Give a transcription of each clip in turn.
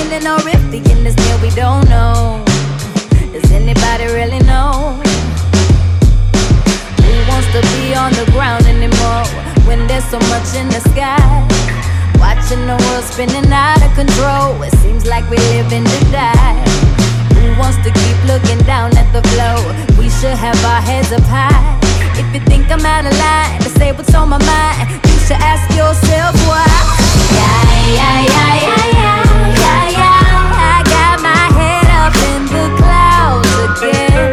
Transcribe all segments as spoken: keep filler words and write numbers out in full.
spinning, or if the end is near, we don't know. Does anybody really know? Who wants to be on the ground anymore when there's so much in the sky? Watching the world spinning out of control, it seems like we living to die. Who wants to keep looking down at the floor? We should have our heads up high. If you think I'm out of line to say what's on my mind, you should ask yourself why. Yeah, yeah, yeah, yeah, yeah, yeah, yeah. I got my head up in the clouds again.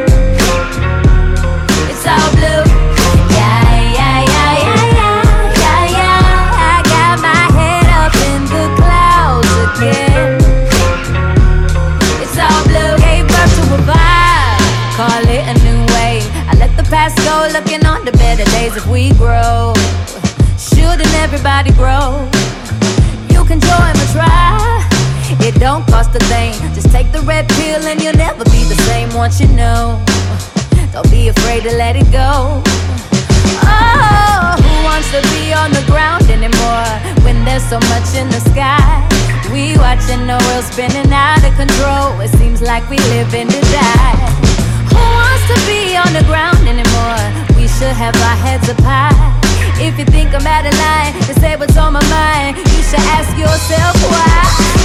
It's all blue. Yeah, yeah, yeah, yeah, yeah, yeah, yeah. I got my head up in the clouds again. It's all blue. Gave birth to a vibe, call it a new way. I let the past go, looking on to better days if we grow. Shouldn't everybody grow? You can join my tribe. It don't cost a thing. Just take the red pill and you'll never be the same once you know. Don't be afraid to let it go. Oh, who wants to be on the ground anymore when there's so much in the sky? We watching the world spinning out of control. It seems like we living to die. Who wants to be on the ground anymore? We should have our heads up high. If you think I'm out of line to say what's on my mind, you should ask yourself why.